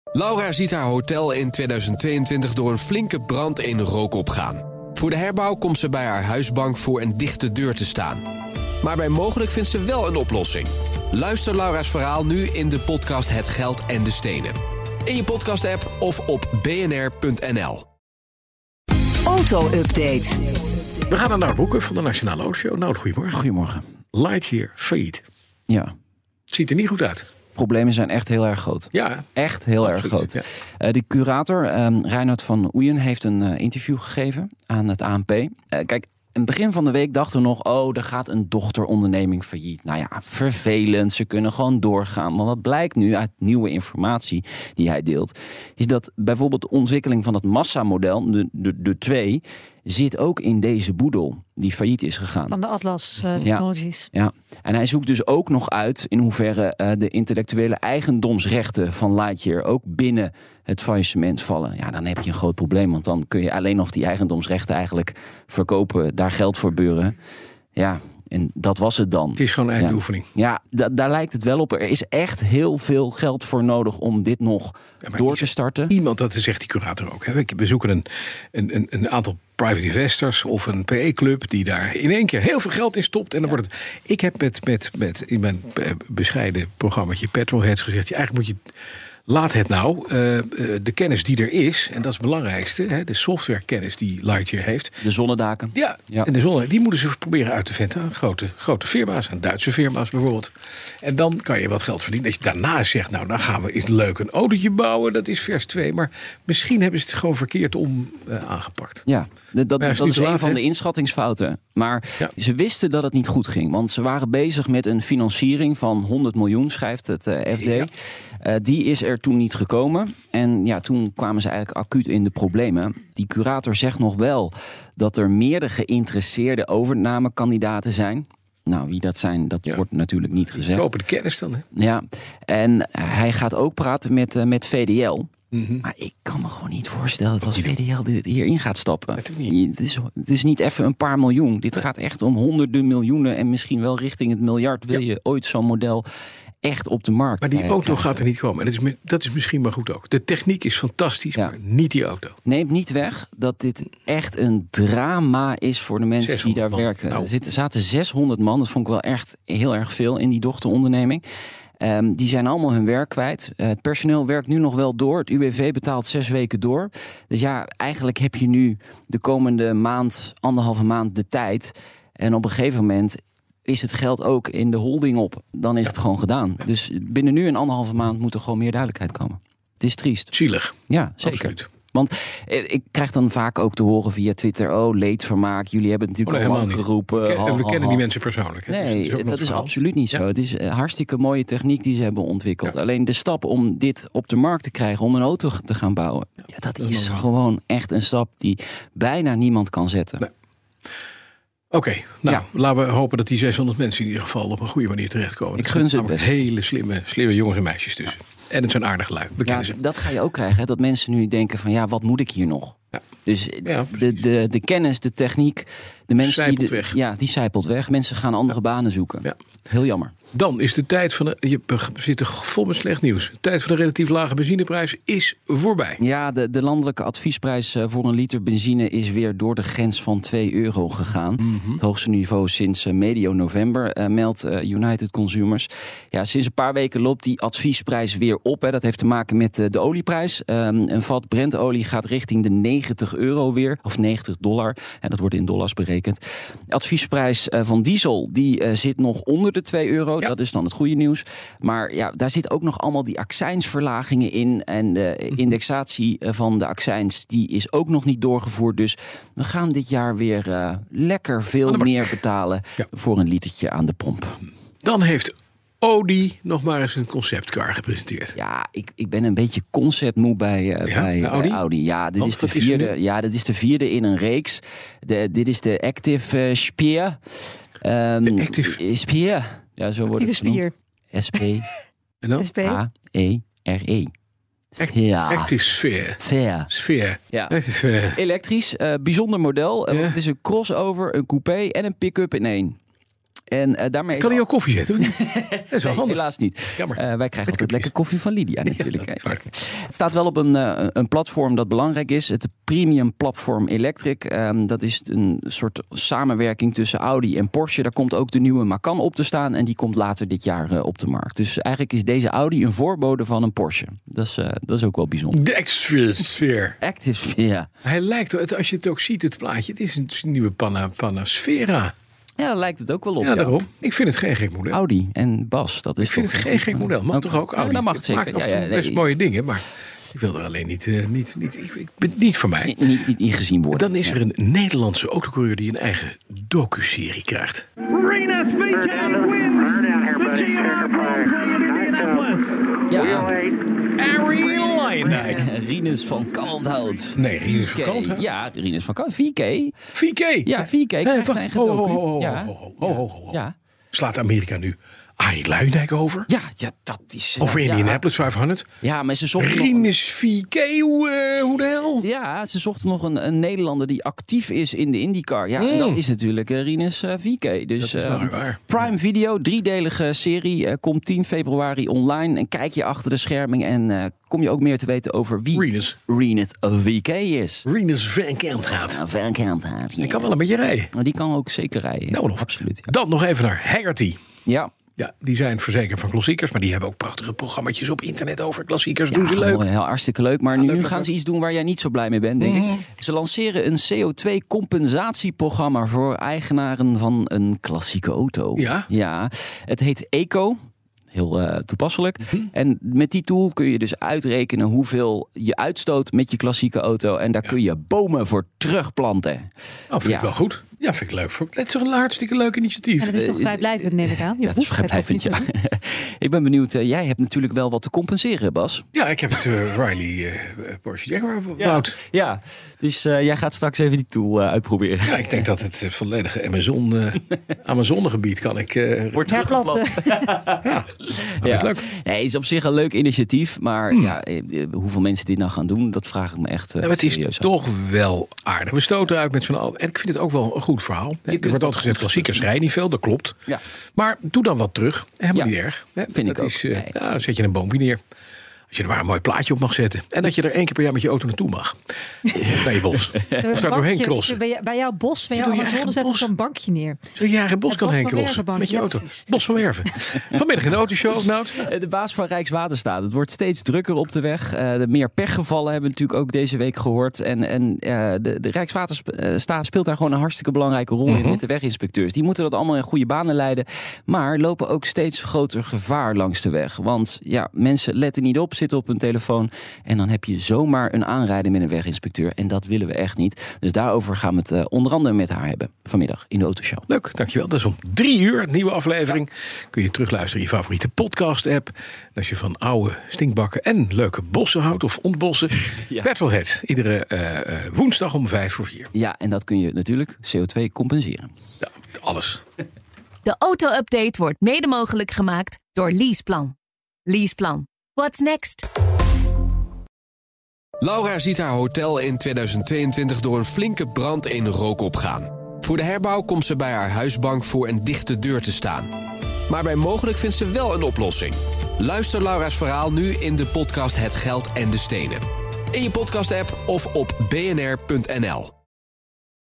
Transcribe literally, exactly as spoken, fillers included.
Laura ziet haar hotel in tweeduizend tweeëntwintig door een flinke brand in rook opgaan. Voor de herbouw komt ze bij haar huisbank voor een dichte deur te staan. Maar bij mogelijk vindt ze wel een oplossing. Luister Laura's verhaal nu in de podcast Het Geld en de Stenen. In je podcast-app of op b n r punt n l. Auto-update. We gaan naar Nout Broeke van de Nationale Autoshow. Nout, goedemorgen. Goedemorgen. Lightyear failliet. Ja. Ziet er niet goed uit. Problemen zijn echt heel erg groot. Ja, echt heel absoluut, erg groot. Ja. Uh, de curator, um, Reinhard van Oeyen, heeft een uh, interview gegeven aan het A N P. Uh, kijk, in het begin van de week dachten we nog, oh, er gaat een dochteronderneming failliet. Nou ja, vervelend, ze kunnen gewoon doorgaan. Maar wat blijkt nu uit nieuwe informatie die hij deelt, is dat bijvoorbeeld de ontwikkeling van het massamodel, de, de, de twee, zit ook in deze boedel die failliet is gegaan. Van de Atlas uh, Technologies. Ja. ja, en hij zoekt dus ook nog uit in hoeverre uh, de intellectuele eigendomsrechten van Lightyear ook binnen het faillissement vallen. Ja, dan heb je een groot probleem, want dan kun je alleen nog die eigendomsrechten eigenlijk verkopen, daar geld voor beuren. Ja, en dat was het dan. Het is gewoon een eindoefening. Ja, ja, d- daar lijkt het wel op. Er is echt heel veel geld voor nodig om dit nog ja, door te starten. Iemand, dat zegt die curator ook. Hè. We zoeken een, een, een aantal private investors of een P E-club die daar in één keer heel veel geld in stopt. En dan ja. wordt het. Ik heb met, met, met in mijn bescheiden programmaatje Petrolheads gezegd, eigenlijk moet je. Laat het nou, uh, de kennis die er is, en dat is het belangrijkste, hè, de softwarekennis die Lightyear heeft. De zonnedaken. Ja, ja. En de zonne, die moeten ze proberen uit te vinden aan grote, grote firma's, aan Duitse firma's bijvoorbeeld. En dan kan je wat geld verdienen. Dat je daarna zegt, nou dan gaan we eens leuk een autootje bouwen, dat is vers twee. Maar misschien hebben ze het gewoon verkeerd om uh, aangepakt. Ja, dat, dat, dat is een laat, van he? de inschattingsfouten. Maar ja. ze wisten dat het niet goed ging. Want ze waren bezig met een financiering van honderd miljoen, schrijft het uh, F D. Ja. Uh, die is er toen niet gekomen. En ja, toen kwamen ze eigenlijk acuut in de problemen. Die curator zegt nog wel dat er meerdere geïnteresseerde overnamekandidaten zijn. Nou, wie dat zijn, dat ja. wordt natuurlijk niet gezegd. Kopen de kennis dan, hè? Ja, en hij gaat ook praten met, uh, met V D L. Mm-hmm. Maar ik kan me gewoon niet voorstellen dat als V D L hierin gaat stappen. Het niet. is, het is niet even een paar miljoen. Dit gaat echt om honderden miljoenen en misschien wel richting het miljard. Wil ja. je ooit zo'n model echt op de markt Maar die krijgen. auto gaat er niet komen. En dat is, dat is misschien maar goed ook. De techniek is fantastisch, ja. maar niet die auto. Neemt niet weg dat dit echt een drama is voor de mensen die daar man. werken. Nou. Er zitten, zaten zeshonderd man. Dat vond ik wel echt heel erg veel in die dochteronderneming. Um, die zijn allemaal hun werk kwijt. Uh, het personeel werkt nu nog wel door. Het U W V betaalt zes weken door. Dus ja, eigenlijk heb je nu de komende maand, anderhalve maand de tijd. En op een gegeven moment is het geld ook in de holding op. Dan is ja. het gewoon gedaan. Ja. Dus binnen nu een anderhalve maand moet er gewoon meer duidelijkheid komen. Het is triest. Zielig. Ja, zeker. Absoluut. Want ik krijg dan vaak ook te horen via Twitter, oh, leedvermaak. Jullie hebben het natuurlijk oh, nee, al lang geroepen. Ken, ha, en we ha, kennen ha. die mensen persoonlijk. Hè? Nee, dus dat is, dat is absoluut niet zo. Ja. Het is een hartstikke mooie techniek die ze hebben ontwikkeld. Ja. Alleen de stap om dit op de markt te krijgen, om een auto te gaan bouwen. Ja, ja dat, dat is, is gewoon echt een stap die bijna niemand kan zetten. Nee. Oké, okay, nou, ja. laten we hopen dat die zeshonderd mensen in ieder geval op een goede manier terechtkomen. Ik gun ze het best. Hele slimme, slimme jongens en meisjes dus. Ja. En het zijn aardige lui. Ja, ze. Dat ga je ook krijgen. Hè? Dat mensen nu denken van ja, wat moet ik hier nog? Ja. Dus ja, de, de, de kennis, de techniek, de mensen zijpelt die de, weg. Ja, die zijpelt weg. Mensen gaan andere ja. banen zoeken. Ja. Heel jammer. Dan is de tijd van de, je zit er vol met slecht nieuws. De tijd van de relatief lage benzineprijs is voorbij. Ja, de, de landelijke adviesprijs voor een liter benzine is weer door de grens van twee euro gegaan. Mm-hmm. Het hoogste niveau sinds uh, medio november, uh, meldt uh, United Consumers. Ja, sinds een paar weken loopt die adviesprijs weer op. Hè. Dat heeft te maken met uh, de olieprijs. Um, een vat Brentolie gaat richting de negentig euro weer, of negentig dollar. En dat wordt in dollars berekend. De adviesprijs uh, van diesel die uh, zit nog onder de twee euro. Ja. Dat is dan het goede nieuws. Maar ja, daar zit ook nog allemaal die accijnsverlagingen in. En de indexatie van de accijns die is ook nog niet doorgevoerd. Dus we gaan dit jaar weer uh, lekker veel meer betalen ja. voor een litertje aan de pomp. Dan heeft Audi nog maar eens een conceptcar gepresenteerd. Ja, ik, ik ben een beetje conceptmoe bij, uh, ja, bij, bij Audi? Audi. Ja, dit is de vierde, is ja, dit is de vierde in een reeks. De, dit is de Active uh, Spier. Um, de Active Spier. Ja, zo wordt het genoemd. S P H E R E. Ja. Active Sphere. Sphere. Sfeer. Ja. Sfeer. Elektrisch, uh, bijzonder model. Ja. Het is een crossover, een coupé en een pick-up in één. En uh, daarmee kan hij al... ook koffie zetten? Dat is wel nee, handig. helaas niet. Jammer. Uh, wij krijgen altijd lekker koffie van Lydia natuurlijk. Ja, het staat wel op een, uh, een platform dat belangrijk is. Het Premium Platform Electric. Um, dat is een soort samenwerking tussen Audi en Porsche. Daar komt ook de nieuwe Macan op te staan. En die komt later dit jaar uh, op de markt. Dus eigenlijk is deze Audi een voorbode van een Porsche. Dat is, uh, dat is ook wel bijzonder. De Active Sphere. Active, ja. Hij lijkt, als je het ook ziet, het plaatje. Het is een nieuwe Pana, Panasfera. Ja, daar lijkt het ook wel op. Ja, daarom. Ik vind het geen gek model. Audi en Bas, dat is Ik vind het geen gek model. Mag toch ook Audi? Ja, dat mag het zeker. Maakt ja, ja, nee, best mooie dingen, maar ik wil er alleen niet, uh, niet, niet ik, ik ben niet voor mij. Niet, niet, niet ingezien worden. Dan is er een Nederlandse autocoureur die een eigen docu-serie krijgt. Rinus V K wins the G M R Grand Prix in Indianapolis. Ja. Arie Luijendijk. Rinus van Kalmthout. Nee, Rinus van Kalmthout. Ja, Rinus van Kalmthout. V K. V K. Ja, V K. Hey, krijgt wacht. een eigen Ho, docu. ho, ho, Ja. ho, ho, ho, ho, ho. Ja. Slaat Amerika nu Arie Luijendijk over? Ja, ja, dat is... uh, Over ja. Indianapolis vijfhonderd? Ja, maar ze zochten nog... Rinus V K, hoe, uh, hoe de hel? Ja, ze zochten nog een, een Nederlander die actief is in de IndyCar. Ja, Mm. en dat is natuurlijk uh, Rinus uh, V K. Dus Dat is uh, waar, waar. Prime Video, driedelige serie, uh, komt tien februari online. En kijk je achter de scherming en uh, kom je ook meer te weten over wie Rinus. Rinus V K is. Rinus van Kalmthout. Ja, Van Kalmthout. Hij kan wel een beetje rijden. Maar die kan ook zeker rijden. Nou, nog. Absoluut. Ja. Dan nog even naar Haggerty. ja. Ja, die zijn verzekerd van klassiekers, maar die hebben ook prachtige programma's op internet over klassiekers. Ja, Doen ze leuk. oh, heel hartstikke leuk. Maar nu, leuk, nu leuk, gaan leuk. ze iets doen waar jij niet zo blij mee bent, denk Mhm. ik. Ze lanceren een C O twee compensatieprogramma voor eigenaren van een klassieke auto. Ja? Ja, het heet Eco. Heel uh, toepasselijk. Mhm. En met die tool kun je dus uitrekenen hoeveel je uitstoot met je klassieke auto. En daar kun je bomen voor terugplanten. Oh, vind Ja. ik wel goed. Ja, vind ik leuk. Het is toch een hartstikke leuk initiatief. En dat is toch is- vrijblijvend, neem ik aan. Je Ja, het is hoeft het toch vrijblijvend. niet te Ja. doen. Ik ben benieuwd. Uh, jij hebt natuurlijk wel wat te compenseren, Bas. Ja, ik heb het uh, Riley uh, Porsche Jaguar gebouwd. Ja, dus uh, jij gaat straks even die tool uh, uitproberen. Ja, ik denk dat het uh, volledige Amazon, uh, Amazonegebied kan ik... Uh, Wordt Herplanten. ja, dat is leuk. Nee, het is op zich een leuk initiatief. Maar ja, eh, hoeveel mensen dit nou gaan doen, dat vraag ik me echt uh, Ja, maar het is serieus af. toch wel aardig. We stoten uit met zo'n... al- En ik vind het ook wel een goed verhaal. Er wordt het altijd gezegd, klassiekers rijden niet veel. Dat klopt. Ja. Maar doe dan wat terug. Helemaal Ja, niet erg. Hè? vind dat ik ook. Is, uh, Nee. ja, dan zet je een boompje neer. Als je er maar een mooi plaatje op mag zetten. En dat je er één keer per jaar met je auto naartoe mag. Bij je bos. Of daar Een doorheen bankje- crossen. Bij, jou- bij jouw bos, bij Ja, jouw door je Amazone eigen zetten we bos. zo'n bankje neer. Zodat je eigen bos Het kan Bos heen van crossen. Wervenbank, Met je ja, auto. precies. Bos van Werven. Vanmiddag in de autoshow, Nout. De baas van Rijkswaterstaat. Het wordt steeds drukker op de weg. Uh, de meer pechgevallen hebben we natuurlijk ook deze week gehoord. En, en uh, de, de Rijkswaterstaat speelt daar gewoon een hartstikke belangrijke rol in met de weginspecteurs. Die moeten dat allemaal in goede banen leiden. Maar lopen ook steeds groter gevaar langs de weg. Want ja, mensen letten niet op, zitten op hun telefoon. En dan heb je zomaar een aanrijding met een weginspecteur. En dat willen we echt niet. Dus daarover gaan we het uh, onder andere met haar hebben. Vanmiddag in de Autoshow. Leuk, dankjewel. Dat is om drie uur, een nieuwe aflevering. Kun je terugluisteren in je favoriete podcast-app. En als je van oude stinkbakken en leuke bossen houdt of ontbossen. Ja. Petrolhead, iedere uh, uh, woensdag om vijf voor vier. Ja, en dat kun je natuurlijk C O twee compenseren. Ja, alles. De auto-update wordt mede mogelijk gemaakt door Leaseplan. Leaseplan. What's next? Laura ziet haar hotel in tweeduizend tweeëntwintig door een flinke brand in rook opgaan. Voor de herbouw komt ze bij haar huisbank voor een dichte deur te staan. Maar bij mogelijk vindt ze wel een oplossing. Luister Laura's verhaal nu in de podcast Het Geld en de Stenen. In je podcast-app of op b n r punt n l.